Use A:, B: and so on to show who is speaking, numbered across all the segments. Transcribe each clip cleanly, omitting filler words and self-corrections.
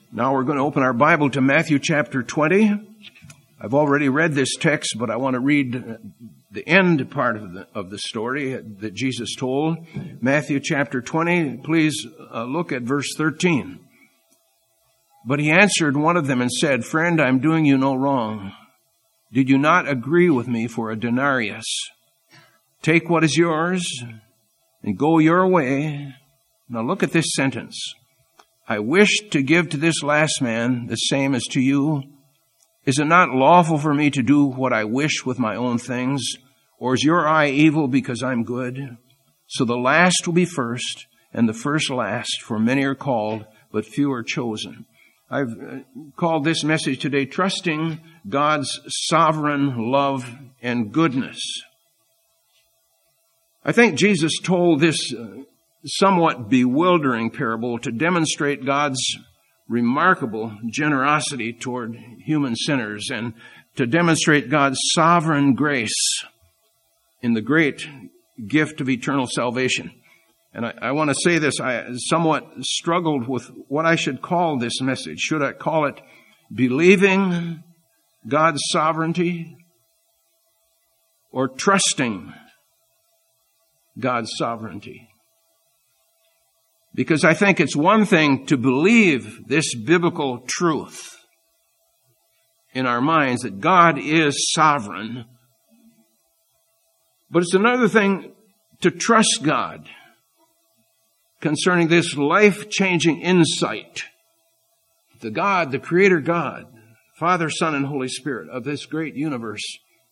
A: Now we're going to open our Bible to Matthew chapter 20. I've already read this text, but I want to read the end part of the story that Jesus told. Matthew chapter 20, please look at verse 13. But he answered one of them and said, "Friend, I'm doing you no wrong. Did you not agree with me for a denarius? Take what is yours and go your way." Now look at this sentence. "I wish to give to this last man the same as to you. Is it not lawful for me to do what I wish with my own things? Or is your eye evil because I'm good? So the last will be first, and the first last, for many are called, but few are chosen." I've called this message today, Trusting God's Sovereign Love and Goodness. I think Jesus told this somewhat bewildering parable to demonstrate God's remarkable generosity toward human sinners and to demonstrate God's sovereign grace in the great gift of eternal salvation. And I want to say this, I somewhat struggled with what I should call this message. Should I call it Believing God's Sovereignty or Trusting God's Sovereignty? Because I think it's one thing to believe this biblical truth in our minds that God is sovereign, but it's another thing to trust God concerning this life-changing insight. The God, the Creator God, Father, Son, and Holy Spirit of this great universe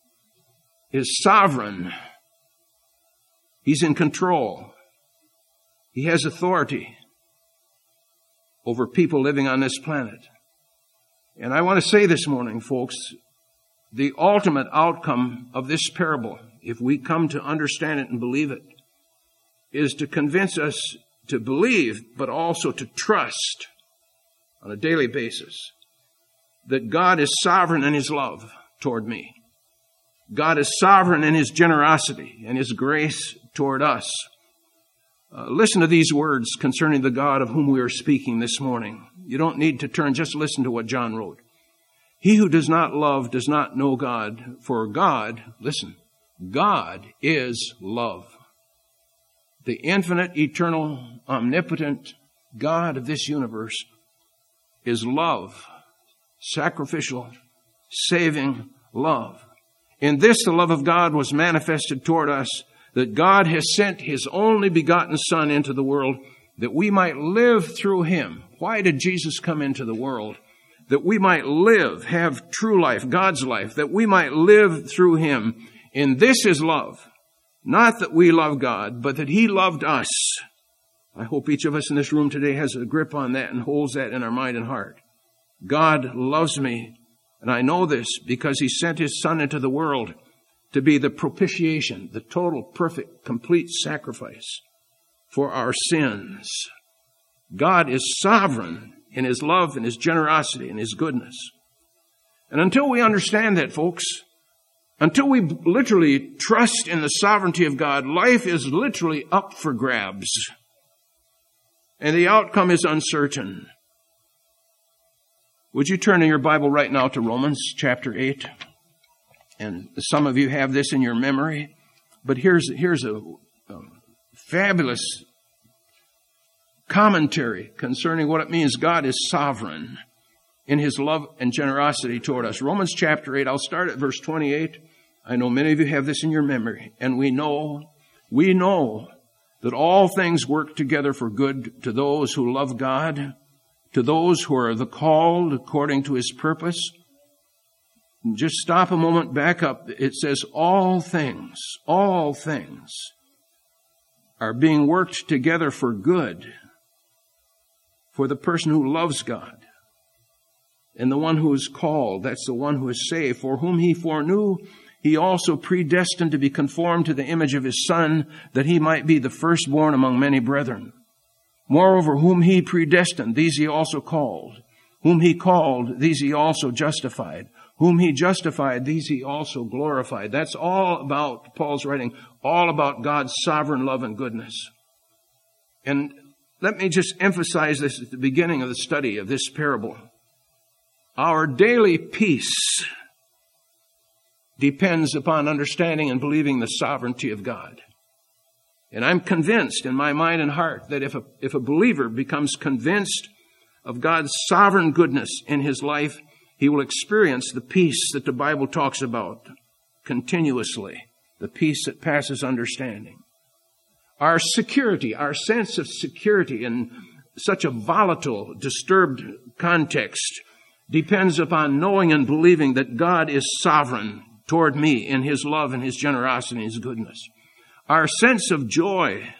A: is sovereign. He's in control. He has authority over people living on this planet. And I want to say this morning, folks, the ultimate outcome of this parable, if we come to understand it and believe it, is to convince us to believe, but also to trust on a daily basis that God is sovereign in His love toward me. God is sovereign in His generosity and His grace toward us. Listen to these words concerning the God of whom we are speaking this morning. You don't need to turn, just listen to what John wrote. "He who does not love does not know God, for God," listen, "God is love. The infinite, eternal, omnipotent God of this universe is love, sacrificial, saving love. In this, the love of God was manifested toward us, that God has sent His only begotten Son into the world that we might live through Him." Why did Jesus come into the world? That we might live, have true life, God's life, that we might live through Him. In this is love. Not that we love God, but that He loved us. I hope each of us in this room today has a grip on that and holds that in our mind and heart. God loves me, and I know this because He sent His Son into the world to be the propitiation, the total, perfect, complete sacrifice for our sins. God is sovereign in His love and His generosity and His goodness. And until we understand that, folks, until we literally trust in the sovereignty of God, life is literally up for grabs. And the outcome is uncertain. Would you turn in your Bible right now to Romans chapter 8? And some of you have this in your memory. But here's a fabulous commentary concerning what it means God is sovereign in His love and generosity toward us. Romans chapter 8, I'll start at verse 28. I know many of you have this in your memory. And we know that all things work together for good to those who love God, to those who are the called according to His purpose. Just stop a moment, back up. It says all things are being worked together for good for the person who loves God. And the one who is called, that's the one who is saved. For whom He foreknew, He also predestined to be conformed to the image of His Son, that He might be the firstborn among many brethren. Moreover, whom He predestined, these He also called. Whom He called, these He also justified. Whom He justified, these He also glorified. That's all about, Paul's writing, all about God's sovereign love and goodness. And let me just emphasize this at the beginning of the study of this parable. Our daily peace depends upon understanding and believing the sovereignty of God. And I'm convinced in my mind and heart that if a believer becomes convinced of God's sovereign goodness in his life, he will experience the peace that the Bible talks about continuously, the peace that passes understanding. Our security, our sense of security in such a volatile, disturbed context depends upon knowing and believing that God is sovereign toward me in his love and his generosity and his goodness. Our sense of joy,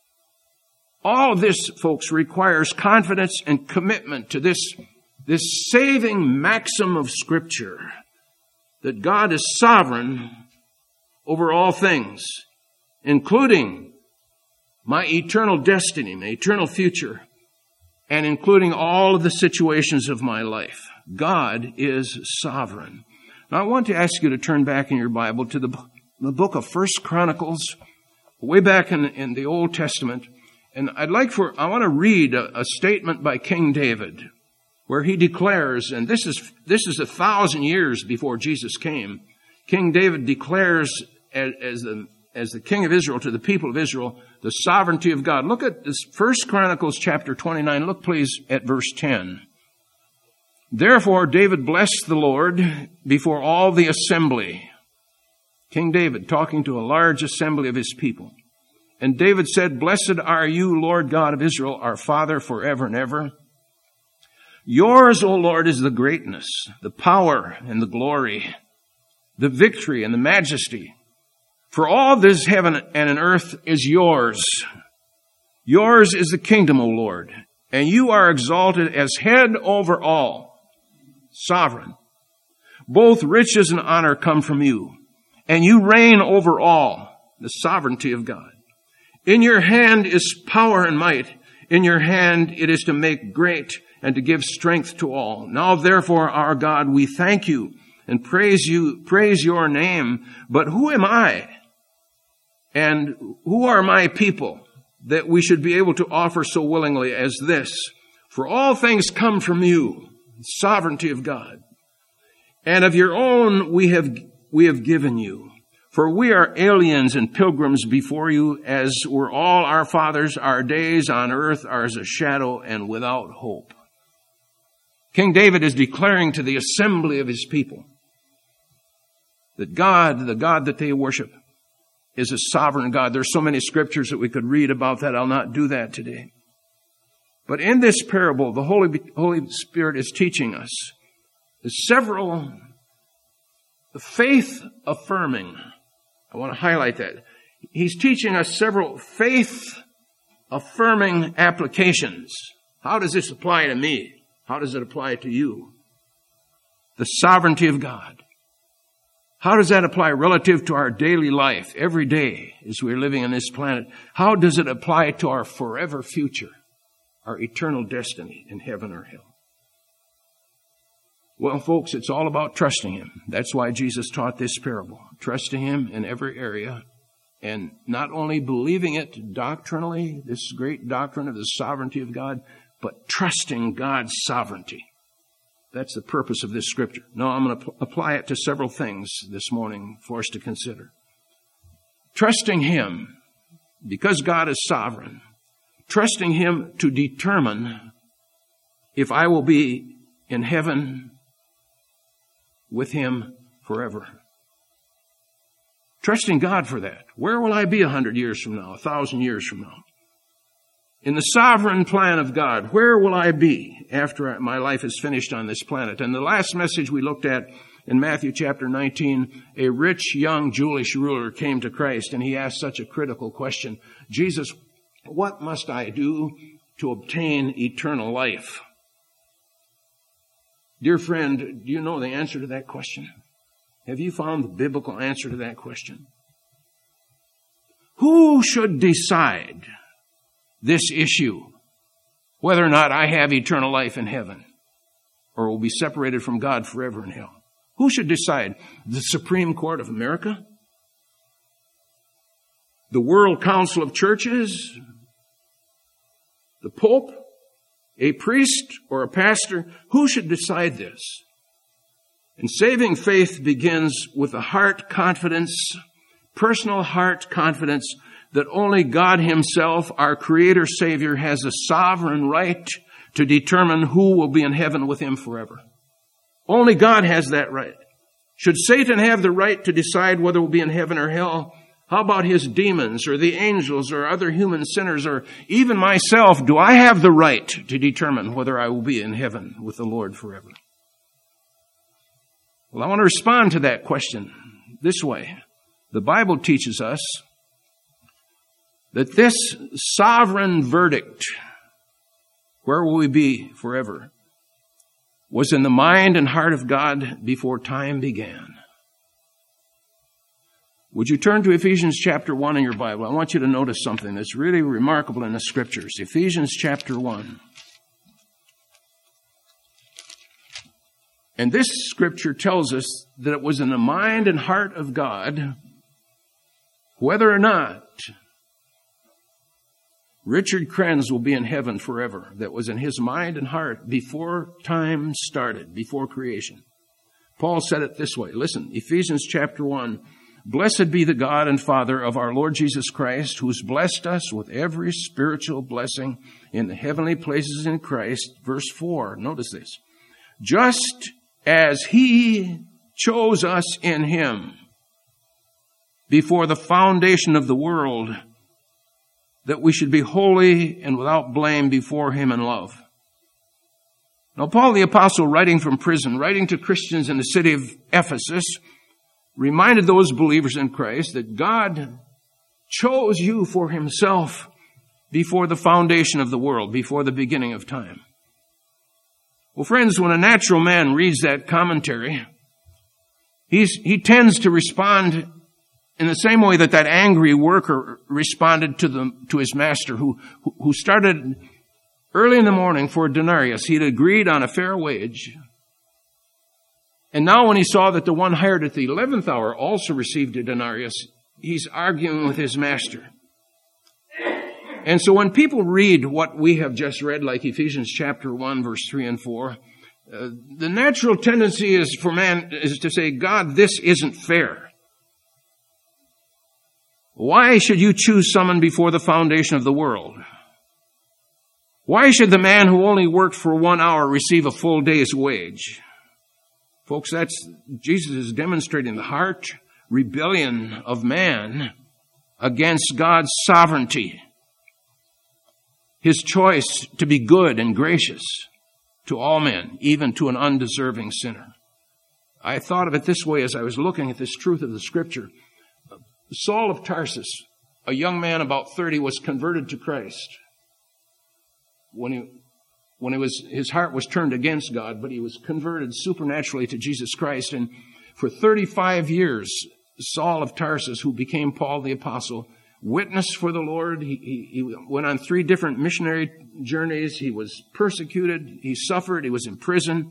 A: all of this, folks, requires confidence and commitment to this saving maxim of Scripture, that God is sovereign over all things, including my eternal destiny, my eternal future, and including all of the situations of my life. God is sovereign. Now, I want to ask you to turn back in your Bible to the book of 1 Chronicles, way back in the Old Testament. And I want to read a statement by King David, where he declares, and this is 1,000 years before Jesus came. King David declares as the king of Israel to the people of Israel the sovereignty of God. Look at this 1 Chronicles chapter 29. Look please at verse 10. Therefore David blessed the Lord before all the assembly. King David talking to a large assembly of his people. And David said, Blessed are you, Lord God of Israel, our Father forever and ever. Yours, O Lord, is the greatness, the power and the glory, the victory and the majesty. For all this heaven and an earth is yours. Yours is the kingdom, O Lord, and you are exalted as head over all. Sovereign. Both riches and honor come from you, and you reign over all. The sovereignty of God. In your hand is power and might. In your hand it is to make great and to give strength to all. Now therefore, our God, we thank you and praise your name. But who am I? And who are my people that we should be able to offer so willingly as this? For all things come from you, the sovereignty of God. And of your own we have given you. For we are aliens and pilgrims before you, as were all our fathers. Our days on earth are as a shadow and without hope. King David is declaring to the assembly of his people that God, the God that they worship, is a sovereign God. There's so many scriptures that we could read about that. I'll not do that today. But in this parable, the Holy Spirit is teaching us several faith-affirming. I want to highlight that. He's teaching us several faith-affirming applications. How does this apply to me? How does it apply to you? The sovereignty of God. How does that apply relative to our daily life, every day as we're living on this planet? How does it apply to our forever future, our eternal destiny in heaven or hell? Well, folks, it's all about trusting Him. That's why Jesus taught this parable. Trusting Him in every area, and not only believing it doctrinally, this great doctrine of the sovereignty of God, but trusting God's sovereignty. That's the purpose of this scripture. Now, I'm going to apply it to several things this morning for us to consider. Trusting Him, because God is sovereign. Trusting Him to determine if I will be in heaven with Him forever. Trusting God for that. Where will I be 100 years from now, 1,000 years from now? In the sovereign plan of God, where will I be after my life is finished on this planet? And the last message we looked at in Matthew chapter 19, a rich young Jewish ruler came to Christ and he asked such a critical question. Jesus, what must I do to obtain eternal life? Dear friend, do you know the answer to that question? Have you found the biblical answer to that question? Who should decide this issue, whether or not I have eternal life in heaven or will be separated from God forever in hell? Who should decide? The Supreme Court of America? The World Council of Churches? The Pope, a priest, or a pastor? Who should decide this? And saving faith begins with a heart confidence, personal heart confidence, that only God Himself, our Creator Savior, has a sovereign right to determine who will be in heaven with Him forever. Only God has that right. Should Satan have the right to decide whether we'll be in heaven or hell? How about his demons or the angels or other human sinners or even myself? Do I have the right to determine whether I will be in heaven with the Lord forever? Well, I want to respond to that question this way. The Bible teaches us that this sovereign verdict, where will we be forever, was in the mind and heart of God before time began. Would you turn to Ephesians chapter 1 in your Bible? I want you to notice something that's really remarkable in the Scriptures. Ephesians chapter 1. And this Scripture tells us that it was in the mind and heart of God whether or not Richard Krenz will be in heaven forever. That was in his mind and heart before time started, before creation. Paul said it this way. Listen, Ephesians chapter 1. Blessed be the God and Father of our Lord Jesus Christ, who has blessed us with every spiritual blessing in the heavenly places in Christ. Verse 4, notice this. Just as He chose us in Him before the foundation of the world, that we should be holy and without blame before Him in love. Now, Paul the Apostle, writing from prison, writing to Christians in the city of Ephesus, reminded those believers in Christ that God chose you for Himself before the foundation of the world, before the beginning of time. Well, friends, when a natural man reads that commentary, he tends to respond in the same way that angry worker responded to his master, who started early in the morning for a denarius. He'd agreed on a fair wage. And now when he saw that the one hired at the 11th hour also received a denarius, he's arguing with his master. And so when people read what we have just read, like Ephesians chapter 1, verse 3 and 4, the natural tendency is for man is to say, God, this isn't fair. Why should you choose someone before the foundation of the world? Why should the man who only worked for 1 hour receive a full day's wage? Folks, Jesus is demonstrating the heart rebellion of man against God's sovereignty. His choice to be good and gracious to all men, even to an undeserving sinner. I thought of it this way as I was looking at this truth of the Scripture. Saul of Tarsus, a young man about 30, was converted to Christ. His heart was turned against God, but he was converted supernaturally to Jesus Christ. And for 35 years, Saul of Tarsus, who became Paul the Apostle, witnessed for the Lord. He went on 3 different missionary journeys. He was persecuted. He suffered. He was in prison.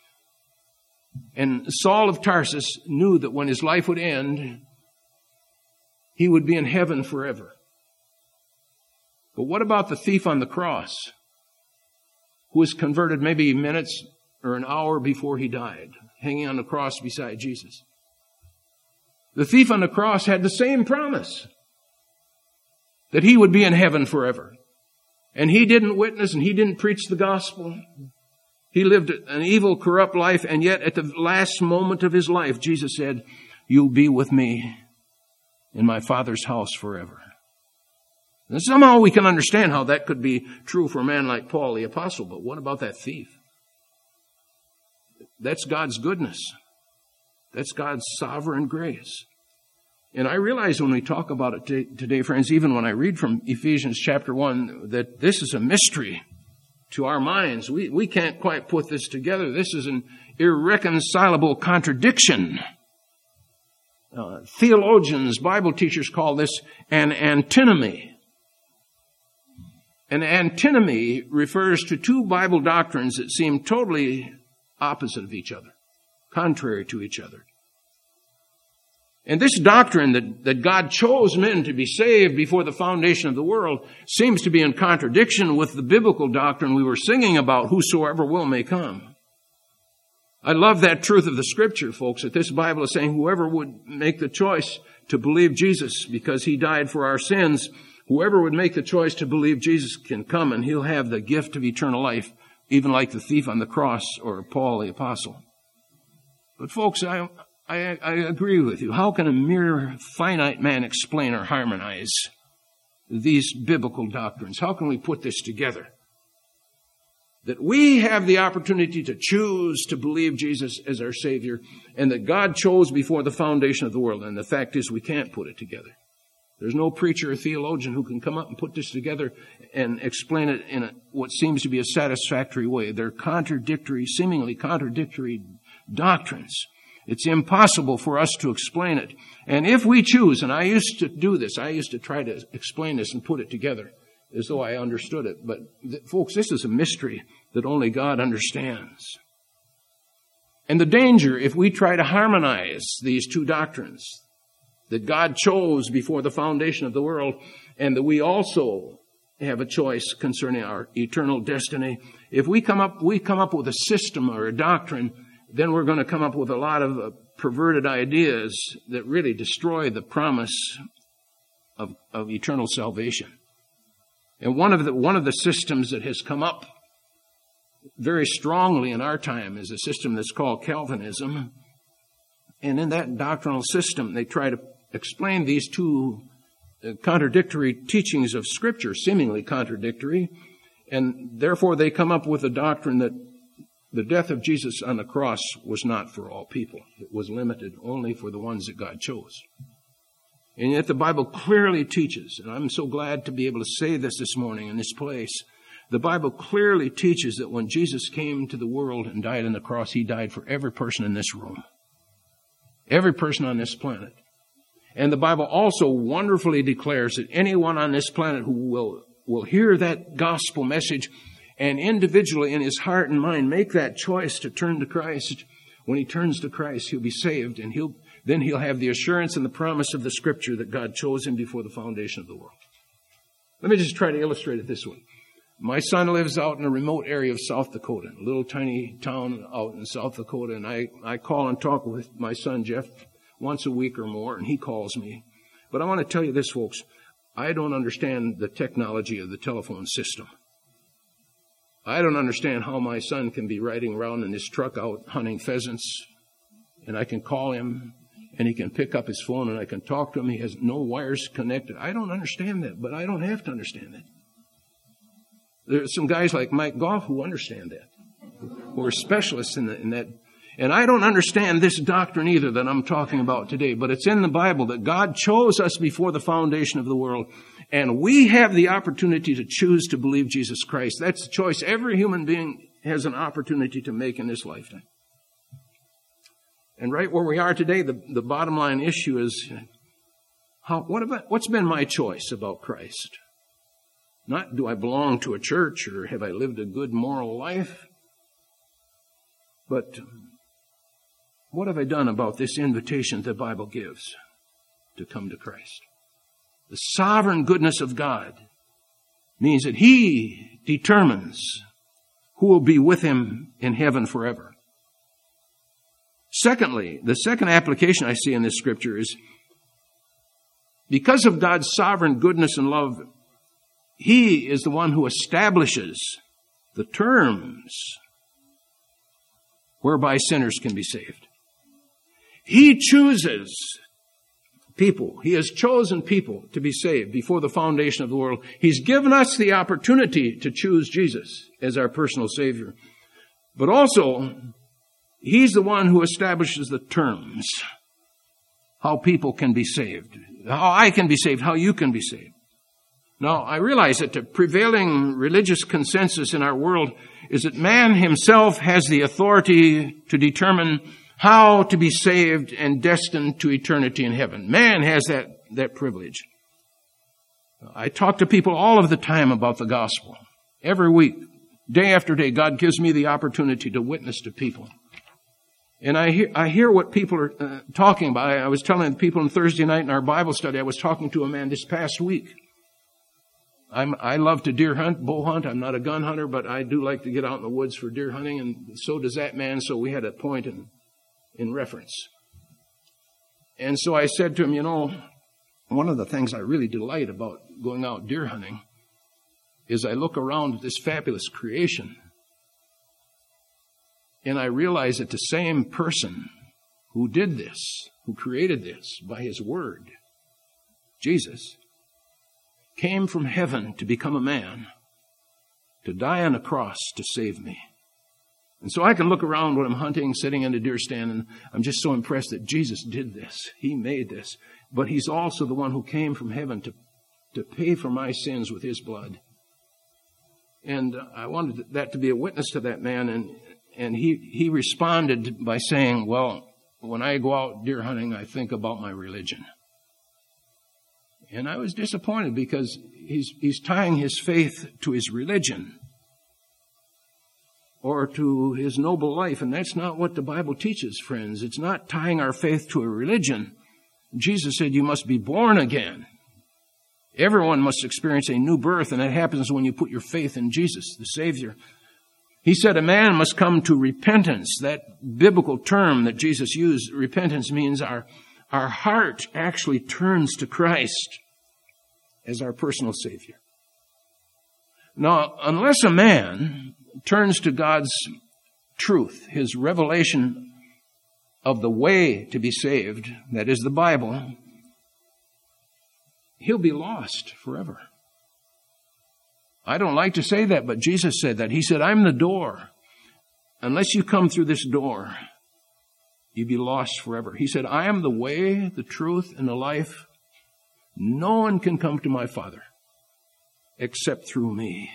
A: And Saul of Tarsus knew that when his life would end, he would be in heaven forever. But what about the thief on the cross, who was converted maybe minutes or an hour before he died, hanging on the cross beside Jesus? The thief on the cross had the same promise, that he would be in heaven forever. And he didn't witness and he didn't preach the gospel. He lived an evil, corrupt life, and yet at the last moment of his life, Jesus said, "You'll be with me in my Father's house forever." And somehow we can understand how that could be true for a man like Paul the Apostle, but what about that thief? That's God's goodness. That's God's sovereign grace. And I realize when we talk about it today, friends, even when I read from Ephesians chapter 1, that this is a mystery to our minds. We can't quite put this together. This is an irreconcilable contradiction. Theologians, Bible teachers call this an antinomy. An antinomy refers to 2 Bible doctrines that seem totally opposite of each other, contrary to each other. And this doctrine that God chose men to be saved before the foundation of the world seems to be in contradiction with the biblical doctrine we were singing about, whosoever will may come. I love that truth of the Scripture, folks, that this Bible is saying whoever would make the choice to believe Jesus because He died for our sins, whoever would make the choice to believe Jesus can come and He'll have the gift of eternal life, even like the thief on the cross or Paul the apostle. But folks, I agree with you. How can a mere finite man explain or harmonize these biblical doctrines? How can we put this together? That we have the opportunity to choose to believe Jesus as our Savior, and that God chose before the foundation of the world. And the fact is, we can't put it together. There's no preacher or theologian who can come up and put this together and explain it in what seems to be a satisfactory way. They're contradictory, seemingly contradictory doctrines. It's impossible for us to explain it. And if we choose, and I used to do this, I used to try to explain this and put it together as though I understood it. But folks, this is a mystery that only God understands. And the danger, if we try to harmonize these two doctrines, that God chose before the foundation of the world, and that we also have a choice concerning our eternal destiny. If we come up with a system or a doctrine, then we're going to come up with a lot of perverted ideas that really destroy the promise of eternal salvation. And one of the systems that has come up very strongly in our time is a system that's called Calvinism. And in that doctrinal system, they try to explain these two contradictory teachings of Scripture, seemingly contradictory, and therefore they come up with a doctrine that the death of Jesus on the cross was not for all people. It was limited only for the ones that God chose. And yet the Bible clearly teaches, and I'm so glad to be able to say this morning in this place, the Bible clearly teaches that when Jesus came to the world and died on the cross, He died for every person in this room. Every person on this planet. And the Bible also wonderfully declares that anyone on this planet who will hear that gospel message and individually in his heart and mind make that choice to turn to Christ, when he turns to Christ, he'll be saved, and then he'll have the assurance and the promise of the Scripture that God chose him before the foundation of the world. Let me just try to illustrate it this way. My son lives out in a remote area of South Dakota, a little tiny town out in South Dakota, and I call and talk with my son Jeff once a week or more, and he calls me. But I want to tell you this, folks. I don't understand the technology of the telephone system. I don't understand how my son can be riding around in his truck out hunting pheasants, and I can call him, and he can pick up his phone, and I can talk to him. He has no wires connected. I don't understand that, but I don't have to understand that. There's some guys like Mike Goff who understand that, who are specialists in that. And I don't understand this doctrine either that I'm talking about today, but it's in the Bible that God chose us before the foundation of the world, and we have the opportunity to choose to believe Jesus Christ. That's the choice every human being has an opportunity to make in this lifetime. And right where we are today, the bottom line issue is, what's been my choice about Christ? Not do I belong to a church or have I lived a good moral life, but what have I done about this invitation the Bible gives to come to Christ? The sovereign goodness of God means that He determines who will be with Him in heaven forever. Secondly, the second application I see in this Scripture is because of God's sovereign goodness and love, He is the one who establishes the terms whereby sinners can be saved. He chooses people. He has chosen people to be saved before the foundation of the world. He's given us the opportunity to choose Jesus as our personal Savior. But also, He's the one who establishes the terms. How people can be saved. How I can be saved. How you can be saved. Now, I realize that the prevailing religious consensus in our world is that man himself has the authority to determine how to be saved and destined to eternity in heaven. Man has that privilege. I talk to people all of the time about the gospel. Every week, day after day, God gives me the opportunity to witness to people. And I hear what people are talking about. I was telling the people on Thursday night in our Bible study, I was talking to a man this past week. I love to deer hunt, bow hunt. I'm not a gun hunter, but I do like to get out in the woods for deer hunting, and so does that man, so we had a point in reference. And so I said to him, one of the things I really delight about going out deer hunting is I look around at this fabulous creation, and I realize that the same person who did this, who created this by his word, Jesus, came from heaven to become a man, to die on a cross to save me. And so I can look around when I'm hunting, sitting in a deer stand, and I'm just so impressed that Jesus did this. He made this. But he's also the one who came from heaven to pay for my sins with his blood. And I wanted that to be a witness to that man, and he responded by saying, well, when I go out deer hunting, I think about my religion. And I was disappointed because he's tying his faith to his religion or to his noble life. And that's not what the Bible teaches, friends. It's not tying our faith to a religion. Jesus said you must be born again. Everyone must experience a new birth, and that happens when you put your faith in Jesus, the Savior. He said a man must come to repentance. That biblical term that Jesus used, repentance, means our heart actually turns to Christ as our personal Savior. Now, unless a man turns to God's truth, his revelation of the way to be saved, that is the Bible, he'll be lost forever. I don't like to say that, but Jesus said that. He said, I'm the door. Unless you come through this door, you'll be lost forever. He said, I am the way, the truth, and the life. No one can come to my Father except through me.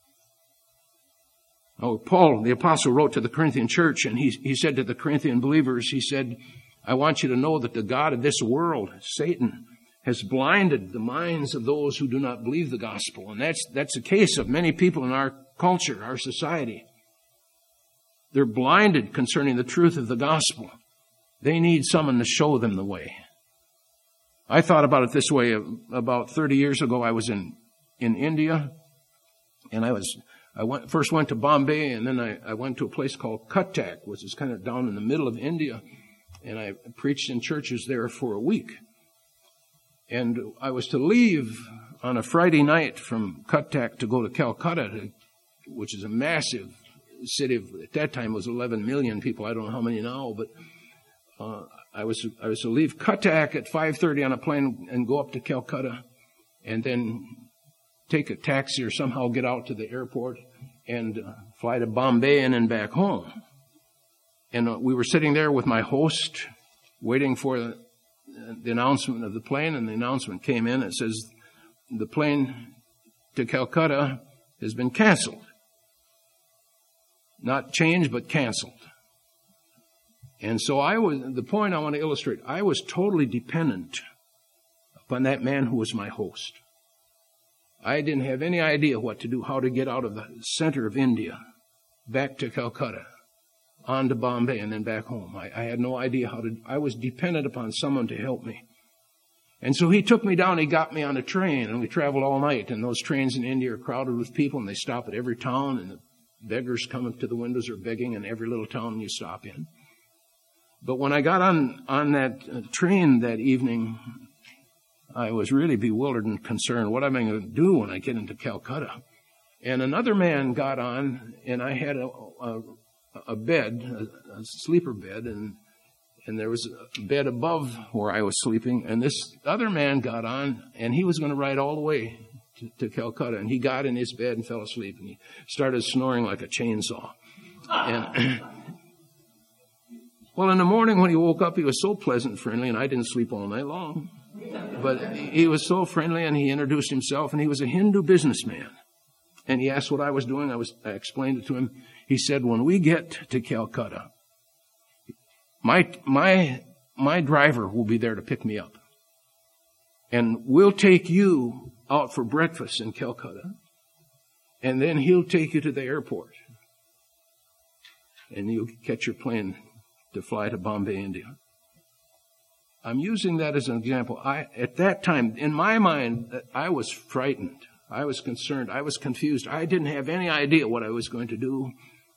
A: Oh, Paul, the apostle, wrote to the Corinthian church, and he said to the Corinthian believers, he said, I want you to know that the God of this world, Satan, has blinded the minds of those who do not believe the gospel. And that's the case of many people in our culture, our society. They're blinded concerning the truth of the gospel. They need someone to show them the way. I thought about it this way. About 30 years ago, I was in India, and I first went to Bombay, and then I went to a place called Cuttack, which is kind of down in the middle of India, and I preached in churches there for a week. And I was to leave on a Friday night from Cuttack to go to Calcutta, which is a massive city. At that time, it was 11 million people. I don't know how many now, but I was to leave Cuttack at 5:30 on a plane and go up to Calcutta, and then take a taxi or somehow get out to the airport and fly to Bombay and then back home. And we were sitting there with my host, waiting for the announcement of the plane, and the announcement came in. It says, the plane to Calcutta has been canceled. Not changed, but canceled. And so the point I want to illustrate, I was totally dependent upon that man who was my host. I didn't have any idea what to do, how to get out of the center of India, back to Calcutta, on to Bombay, and then back home. I had no idea how to. I was dependent upon someone to help me. And so he took me down, he got me on a train, and we traveled all night. And those trains in India are crowded with people, and they stop at every town, and the beggars come up to the windows are begging in every little town you stop in. But when I got on that train that evening, I was really bewildered and concerned. What am I going to do when I get into Calcutta? And another man got on, and I had a bed, a sleeper bed, and there was a bed above where I was sleeping. And this other man got on, and he was going to ride all the way to Calcutta. And he got in his bed and fell asleep, and he started snoring like a chainsaw. And well, in the morning when he woke up, he was so pleasant and friendly, and I didn't sleep all night long. But he was so friendly, and he introduced himself, and he was a Hindu businessman. And he asked what I was doing. I explained it to him. He said, when we get to Calcutta, my driver will be there to pick me up. And we'll take you out for breakfast in Calcutta. And then he'll take you to the airport. And you'll catch your plane to fly to Bombay, India. I'm using that as an example. At that time, in my mind, I was frightened. I was concerned. I was confused. I didn't have any idea what I was going to do.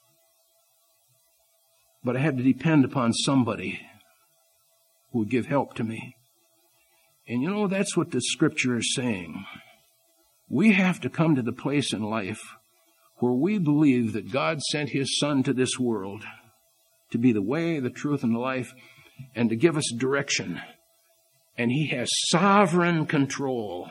A: But I had to depend upon somebody who would give help to me. And you know, that's what the Scripture is saying. We have to come to the place in life where we believe that God sent His Son to this world to be the way, the truth, and the life, and to give us direction. And He has sovereign control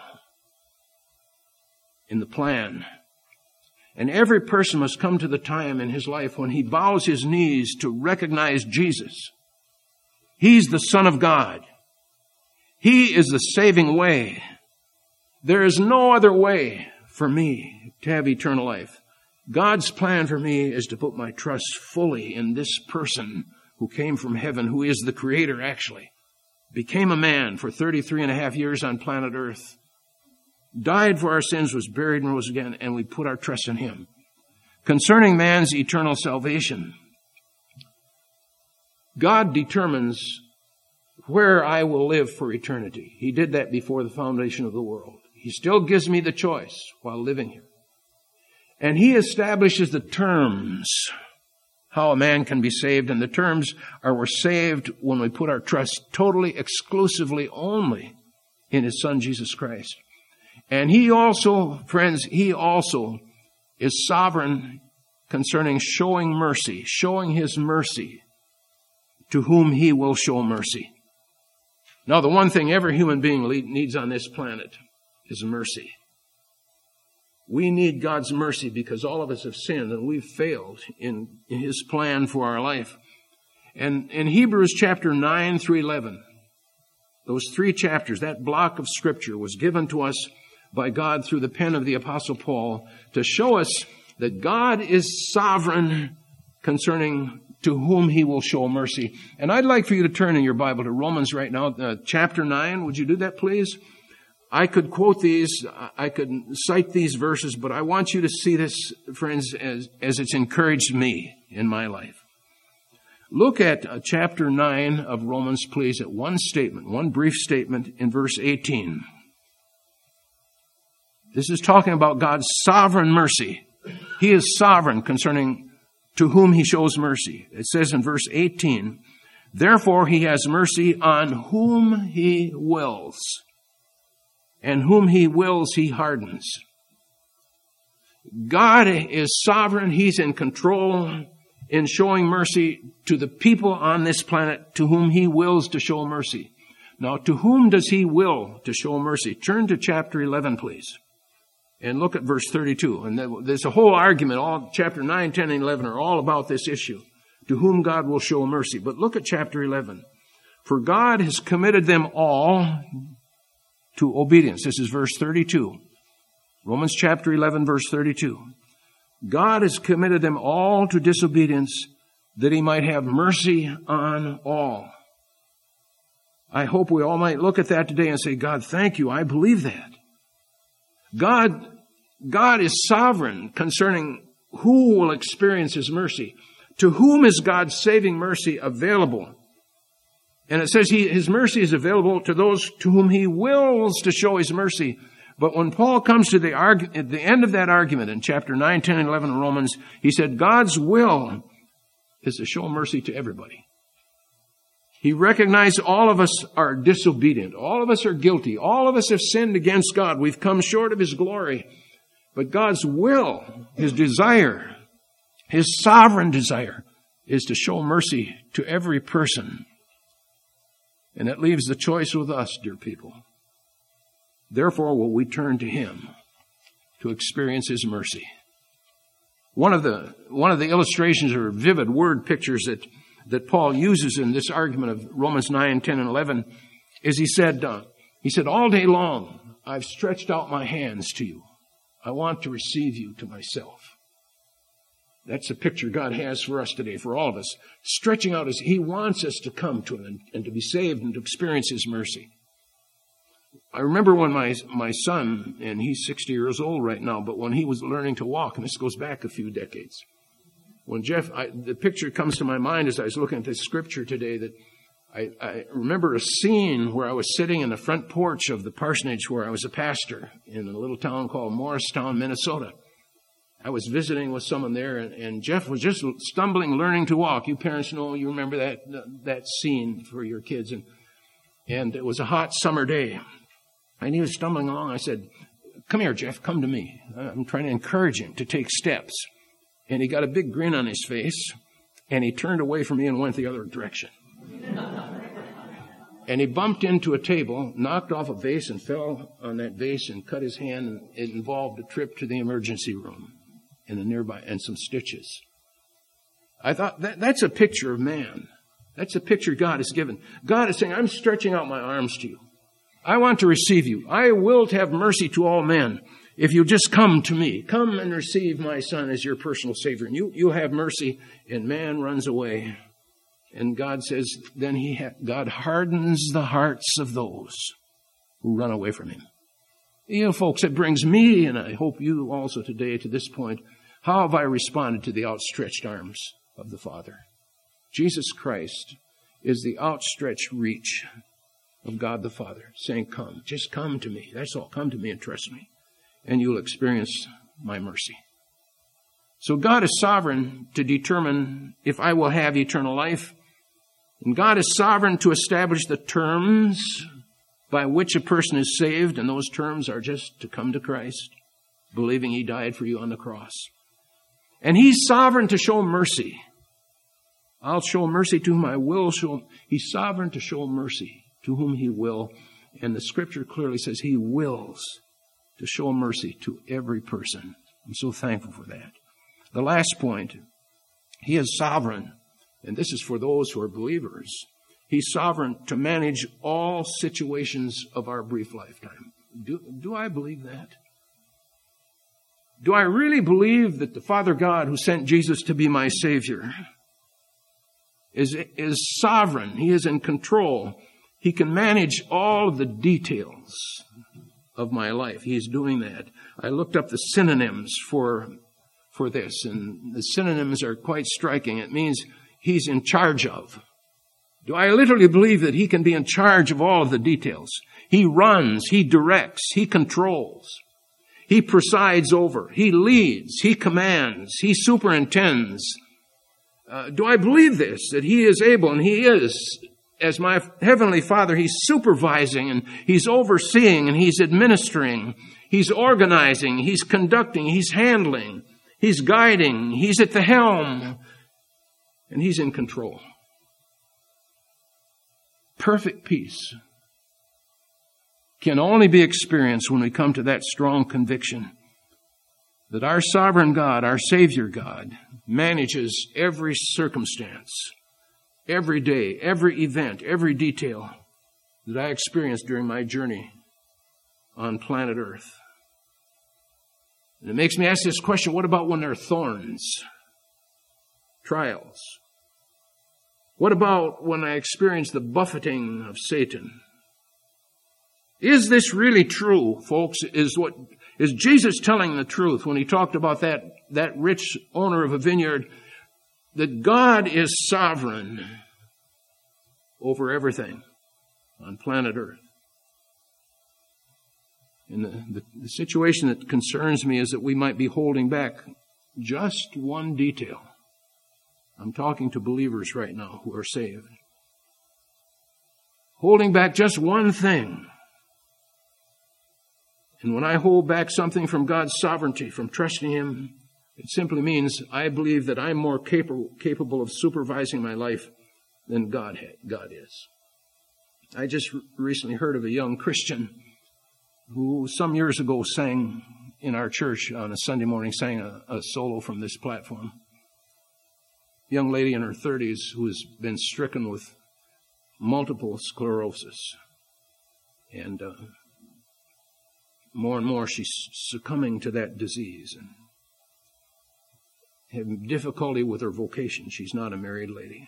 A: in the plan. And every person must come to the time in his life when he bows his knees to recognize Jesus. He's the Son of God. He is the saving way. There is no other way for me to have eternal life. God's plan for me is to put my trust fully in this person who came from heaven, who is the Creator actually, became a man for 33 and a half years on planet Earth, died for our sins, was buried and rose again, and we put our trust in Him. Concerning man's eternal salvation, God determines where I will live for eternity. He did that before the foundation of the world. He still gives me the choice while living here. And He establishes the terms how a man can be saved, and the terms are we're saved when we put our trust totally, exclusively, only in His Son, Jesus Christ. And He also, friends, He also is sovereign concerning showing mercy, showing His mercy to whom He will show mercy. Now, the one thing every human being needs on this planet is mercy. We need God's mercy because all of us have sinned and we've failed in His plan for our life. And in Hebrews chapter 9 through 11, those 3 chapters, that block of Scripture was given to us by God through the pen of the Apostle Paul to show us that God is sovereign concerning to whom He will show mercy. And I'd like for you to turn in your Bible to Romans right now, chapter 9. Would you do that, please? I could quote these, I could cite these verses, but I want you to see this, friends, as it's encouraged me in my life. Look at chapter 9 of Romans, please, at one statement, one brief statement in verse 18. This is talking about God's sovereign mercy. He is sovereign concerning to whom He shows mercy. It says in verse 18, therefore He has mercy on whom He wills, and whom He wills He hardens. God is sovereign. He's in control in showing mercy to the people on this planet to whom He wills to show mercy. Now, to whom does He will to show mercy? Turn to chapter 11, please. And look at verse 32. And there's a whole argument. All chapter 9, 10, and 11 are all about this issue. To whom God will show mercy. But look at chapter 11. For God has committed them all to obedience. This is verse 32. Romans chapter 11, verse 32. God has committed them all to disobedience that He might have mercy on all. I hope we all might look at that today and say, God, thank you. I believe that. God is sovereign concerning who will experience His mercy. To whom is God's saving mercy available? And it says His mercy is available to those to whom He wills to show His mercy. But when Paul comes to at the end of that argument in chapter 9, 10, and 11 of Romans, he said God's will is to show mercy to everybody. He recognized all of us are disobedient. All of us are guilty. All of us have sinned against God. We've come short of His glory. But God's will, His desire, His sovereign desire, is to show mercy to every person. And that leaves the choice with us, dear people. Therefore will we turn to Him to experience His mercy. One of the illustrations or vivid word pictures that Paul uses in this argument of Romans 9, 10, and 11 is he said, all day long, I've stretched out my hands to you. I want to receive you to myself. That's a picture God has for us today, for all of us. Stretching out He wants us to come to Him and to be saved and to experience His mercy. I remember when my son, and he's 60 years old right now, but when he was learning to walk, and this goes back a few decades, When the picture comes to my mind as I was looking at this scripture today, that I remember a scene where I was sitting in the front porch of the parsonage where I was a pastor in a little town called Morristown, Minnesota. I was visiting with someone there, and Jeff was just stumbling, learning to walk. You parents know, you remember that scene for your kids. And it was a hot summer day. And he was stumbling along. I said, "Come here, Jeff, come to me." I'm trying to encourage him to take steps. And he got a big grin on his face, and he turned away from me and went the other direction. And he bumped into a table, knocked off a vase and fell on that vase and cut his hand. And it involved a trip to the emergency room in a nearby and some stitches. I thought that's a picture of man. That's a picture God has given. God is saying, I'm stretching out my arms to you. I want to receive you. I will have mercy to all men. If you just come to me, come and receive my son as your personal Savior. And you have mercy, and man runs away. And God says, then God hardens the hearts of those who run away from him. You know, folks, it brings me, and I hope you also today, to this point. How have I responded to the outstretched arms of the Father? Jesus Christ is the outstretched reach of God the Father, saying, come, just come to me. That's all. Come to me and trust me, and you'll experience my mercy. So God is sovereign to determine if I will have eternal life, and God is sovereign to establish the terms by which a person is saved, and those terms are just to come to Christ, believing he died for you on the cross. And he's sovereign to show mercy. I'll show mercy to whom I will show. He's sovereign to show mercy to whom he will. And the scripture clearly says he wills to show mercy to every person. I'm so thankful for that. The last point, he is sovereign. And this is for those who are believers. He's sovereign to manage all situations of our brief lifetime. Do I believe that? Do I really believe that the Father God who sent Jesus to be my Savior is sovereign? He is in control. He can manage all of the details of my life. He's doing that. I looked up the synonyms for this, and the synonyms are quite striking. It means he's in charge of. Do I literally believe that he can be in charge of all of the details? He runs, he directs, he controls. He presides over, he leads, he commands, he superintends. Do I believe this, that he is able, and he is, as my heavenly Father, he's supervising and he's overseeing and he's administering, he's organizing, he's conducting, he's handling, he's guiding, he's at the helm, and he's in control. Perfect peace can only be experienced when we come to that strong conviction that our sovereign God, our Savior God, manages every circumstance, every day, every event, every detail that I experienced during my journey on planet Earth. And it makes me ask this question, what about when there are thorns, trials? What about when I experience the buffeting of Satan? Is this really true, folks? Is Jesus telling the truth when he talked about that rich owner of a vineyard, that God is sovereign over everything on planet Earth? And the situation that concerns me is that we might be holding back just one detail. I'm talking to believers right now who are saved. Holding back just one thing. And when I hold back something from God's sovereignty, from trusting him, it simply means I believe that I'm more capable of supervising my life than God is. I just recently heard of a young Christian who some years ago sang in our church on a Sunday morning, sang a solo from this platform. A young lady in her 30s who has been stricken with multiple sclerosis. And more and more she's succumbing to that disease and having difficulty with her vocation. She's not a married lady.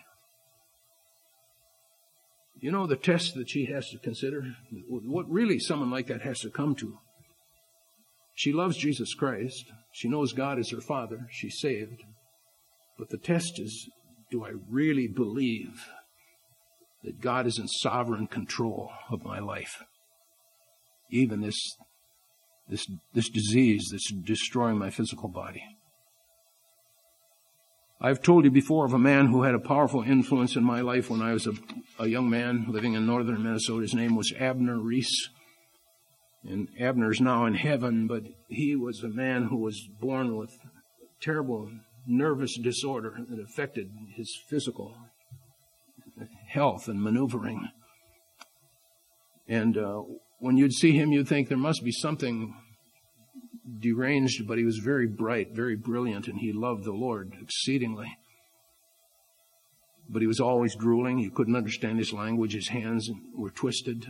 A: You know the test that she has to consider? What really someone like that has to come to? She loves Jesus Christ. She knows God is her Father. She's saved. But the test is, do I really believe that God is in sovereign control of my life? Even this disease that's destroying my physical body. I've told you before of a man who had a powerful influence in my life when I was a young man living in northern Minnesota. His name was Abner Reese. And Abner's now in heaven, but he was a man who was born with terrible nervous disorder that affected his physical health and maneuvering. And when you'd see him, you'd think there must be something deranged, but he was very bright, very brilliant, and he loved the Lord exceedingly. But he was always drooling. You couldn't understand his language. His hands were twisted.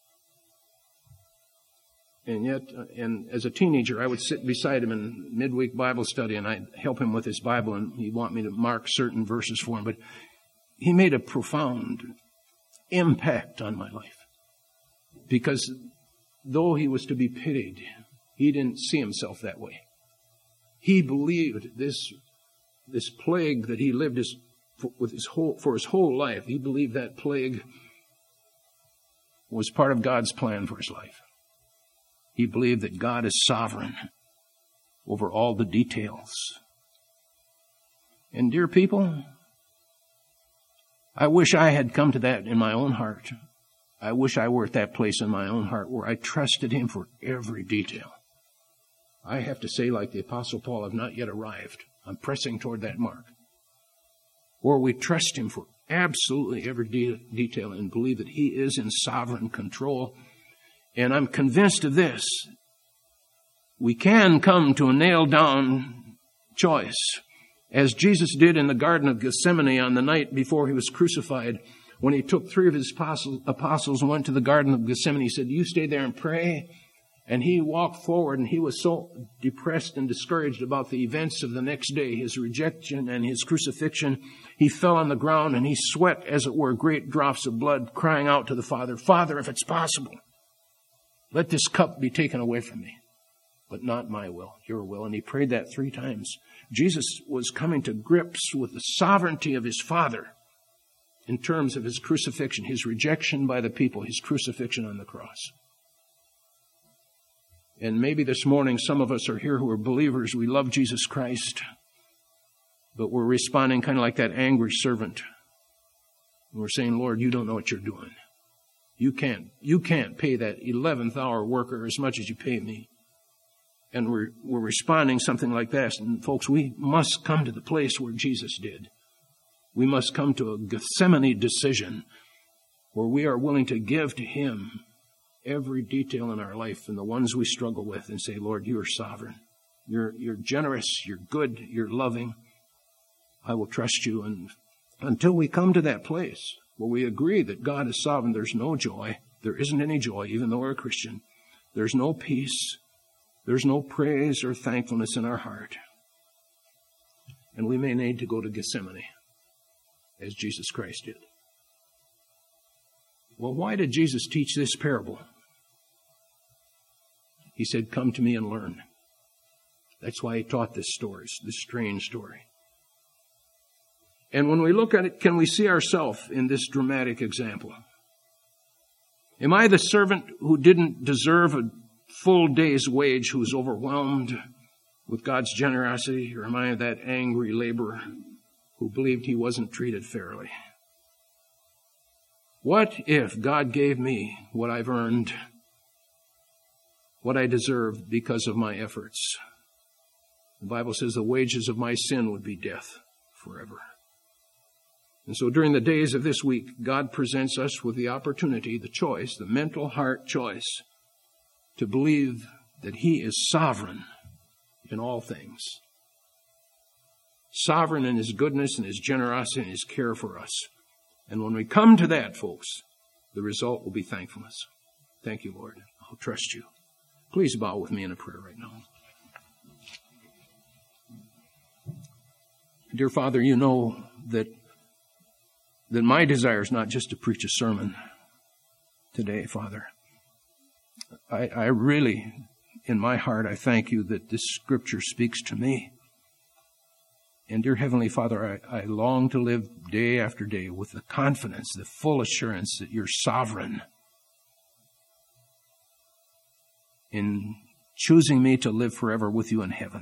A: And yet, and as a teenager, I would sit beside him in midweek Bible study, and I'd help him with his Bible, and he'd want me to mark certain verses for him. But he made a profound impact on my life. Because though he was to be pitied, he didn't see himself that way. He believed this plague that he lived for his whole life, he believed that plague was part of God's plan for his life. He believed that God is sovereign over all the details. And dear people, I wish I had come to that in my own heart. I wish I were at that place in my own heart where I trusted him for every detail. I have to say, like the Apostle Paul, I've not yet arrived. I'm pressing toward that mark. Where we trust him for absolutely every detail and believe that he is in sovereign control. And I'm convinced of this. We can come to a nailed-down choice, as Jesus did in the Garden of Gethsemane on the night before he was crucified. When he took 3 of his apostles and went to the Garden of Gethsemane, he said, "You stay there and pray." And he walked forward, and he was so depressed and discouraged about the events of the next day, his rejection and his crucifixion. He fell on the ground, and he sweat, as it were, great drops of blood, crying out to the Father, "Father, if it's possible, let this cup be taken away from me, but not my will, your will." And he prayed that 3 times. Jesus was coming to grips with the sovereignty of his Father in terms of his crucifixion, his rejection by the people, his crucifixion on the cross. And maybe this morning some of us are here who are believers. We love Jesus Christ, but we're responding kind of like that angry servant. And we're saying, "Lord, you don't know what you're doing. You can't pay that 11th hour worker as much as you pay me." And we're responding something like that. And folks, we must come to the place where Jesus did. We must come to a Gethsemane decision where we are willing to give to him every detail in our life and the ones we struggle with and say, "Lord, you are sovereign. You're generous. You're good. You're loving. I will trust you." And until we come to that place where we agree that God is sovereign, there's no joy. There isn't any joy, even though we're a Christian. There's no peace. There's no praise or thankfulness in our heart. And we may need to go to Gethsemane, as Jesus Christ did. Well, why did Jesus teach this parable? He said, "Come to me and learn." That's why he taught this story, this strange story. And when we look at it, can we see ourselves in this dramatic example? Am I the servant who didn't deserve a full day's wage, who was overwhelmed with God's generosity? Or am I that angry laborer who believed he wasn't treated fairly? What if God gave me what I've earned, what I deserved because of my efforts? The Bible says the wages of my sin would be death forever. And so during the days of this week, God presents us with the opportunity, the choice, the mental heart choice, to believe that he is sovereign in all things. Sovereign in his goodness and his generosity and his care for us. And when we come to that, folks, the result will be thankfulness. Thank you, Lord. I'll trust you. Please bow with me in a prayer right now. Dear Father, you know that my desire is not just to preach a sermon today, Father. I really, in my heart, I thank you that this scripture speaks to me. And dear Heavenly Father, I long to live day after day with the confidence, the full assurance that you're sovereign in choosing me to live forever with you in heaven.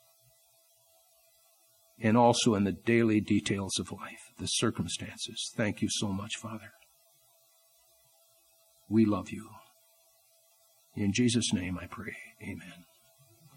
A: And also in the daily details of life, the circumstances. Thank you so much, Father. We love you. In Jesus' name I pray. Amen.